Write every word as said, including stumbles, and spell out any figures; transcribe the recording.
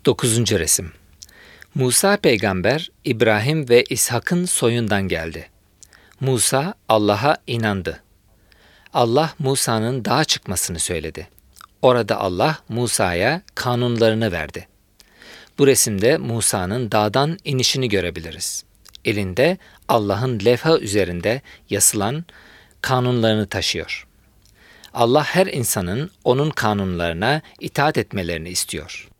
Dokuzuncu resim. Musa peygamber İbrahim ve İshak'ın soyundan geldi. Musa Allah'a inandı. Allah Musa'nın dağa çıkmasını söyledi. Orada Allah Musa'ya kanunlarını verdi. Bu resimde Musa'nın dağdan inişini görebiliriz. Elinde Allah'ın levha üzerinde yazılan kanunlarını taşıyor. Allah her insanın onun kanunlarına itaat etmelerini istiyor.